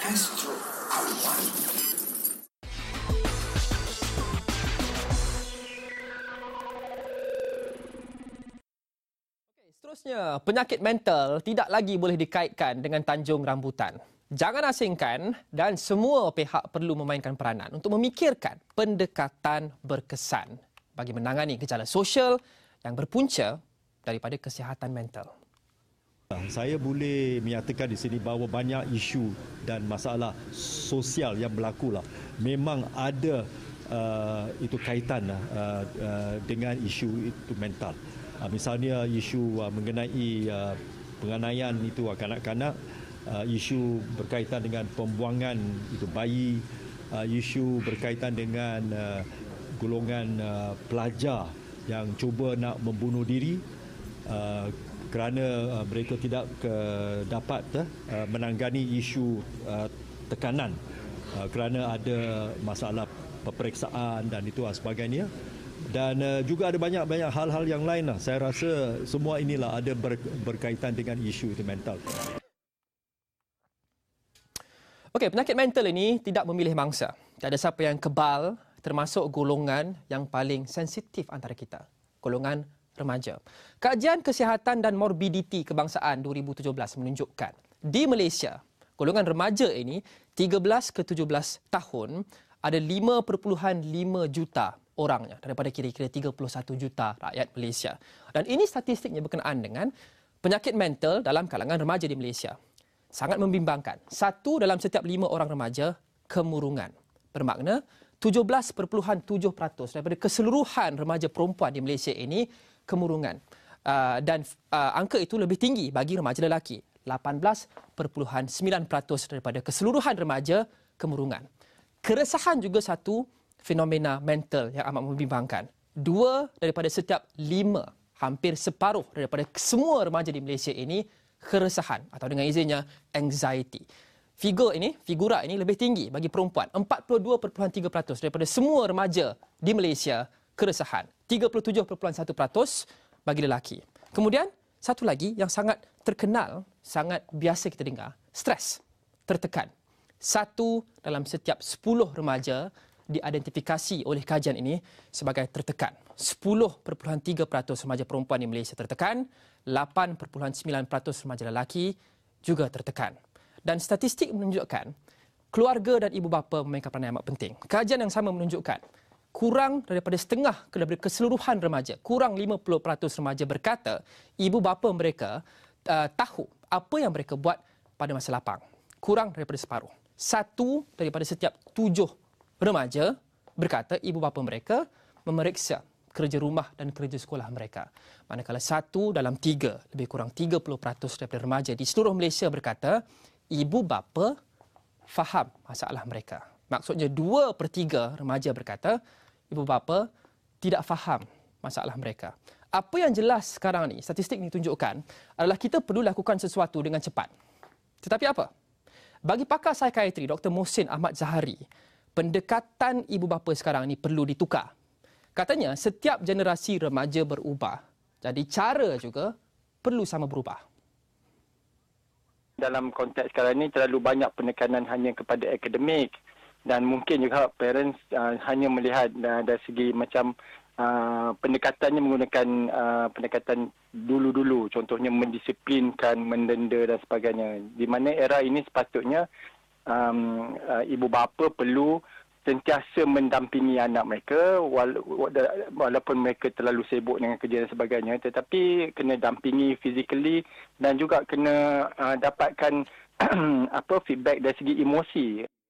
Astro Awal. Seterusnya, penyakit mental tidak lagi boleh dikaitkan dengan tanjung rambutan. Jangan asingkan dan semua pihak perlu memainkan peranan untuk memikirkan pendekatan berkesan bagi menangani gejala sosial yang berpunca daripada kesihatan mental. Saya boleh menyatakan di sini bahawa banyak isu dan masalah sosial yang berlaku lah. Memang ada itu kaitan dengan isu itu mental. Misalnya isu mengenai penganiayaan itu kanak-kanak, isu berkaitan dengan pembuangan itu bayi, isu berkaitan dengan golongan pelajar yang cuba nak membunuh diri kerana mereka tidak dapat menanggani isu tekanan kerana ada masalah peperiksaan dan itu sebagainya. Dan juga ada banyak hal-hal yang lain lah. Saya rasa semua inilah ada berkaitan dengan isu itu mental. Okey, penyakit mental ini tidak memilih mangsa. Tak ada siapa yang kebal, termasuk golongan yang paling sensitif antara kita, golongan remaja. Kajian Kesihatan dan Morbiditi Kebangsaan 2017 menunjukkan di Malaysia, golongan remaja ini 13 ke 17 tahun ada 5.5 juta orangnya daripada kira-kira 31 juta rakyat Malaysia. Dan ini statistiknya berkenaan dengan penyakit mental dalam kalangan remaja di Malaysia. Sangat membimbangkan. 1 dalam setiap 5 orang remaja kemurungan. Bermakna 17.7% daripada keseluruhan remaja perempuan di Malaysia ini kemurungan. Dan angka itu lebih tinggi bagi remaja lelaki. 18.9% daripada keseluruhan remaja kemurungan. Keresahan juga satu fenomena mental yang amat membimbangkan. 2 daripada setiap 5, hampir separuh daripada semua remaja di Malaysia ini keresahan atau dengan izinnya anxiety. Figura ini lebih tinggi bagi perempuan. 42.3% daripada semua remaja di Malaysia keresahan. 37.1% bagi lelaki. Kemudian, satu lagi yang sangat terkenal, sangat biasa kita dengar, stres, tertekan. 1 dalam setiap 10 remaja diidentifikasi oleh kajian ini sebagai tertekan. 10.3% remaja perempuan di Malaysia tertekan, 8.9% remaja lelaki juga tertekan. Dan statistik menunjukkan keluarga dan ibu bapa memainkan peranan yang amat penting. Kajian yang sama menunjukkan kurang daripada setengah daripada keseluruhan remaja, kurang 50% remaja berkata ibu bapa mereka tahu apa yang mereka buat pada masa lapang. Kurang daripada separuh. 1 daripada setiap 7 remaja berkata ibu bapa mereka memeriksa kerja rumah dan kerja sekolah mereka. Manakala 1 dalam 3, lebih kurang 30% daripada remaja di seluruh Malaysia berkata ibu bapa faham masalah mereka. Maksudnya 2/3 remaja berkata ibu bapa tidak faham masalah mereka. Apa yang jelas sekarang ni, statistik ini tunjukkan adalah kita perlu lakukan sesuatu dengan cepat. Tetapi apa? Bagi pakar psikiatri Dr. Mohsin Ahmad Zahari, pendekatan ibu bapa sekarang ini perlu ditukar. Katanya setiap generasi remaja berubah. Jadi cara juga perlu sama berubah. Dalam konteks sekarang ini terlalu banyak penekanan hanya kepada akademik dan mungkin juga parents hanya melihat dari segi macam pendekatannya menggunakan pendekatan dulu-dulu, contohnya mendisiplinkan, mendenda dan sebagainya. Di mana era ini sepatutnya ibu bapa perlu sentiasa mendampingi anak mereka walaupun mereka terlalu sibuk dengan kerja dan sebagainya, tetapi kena dampingi physically dan juga kena dapatkan feedback dari segi emosi.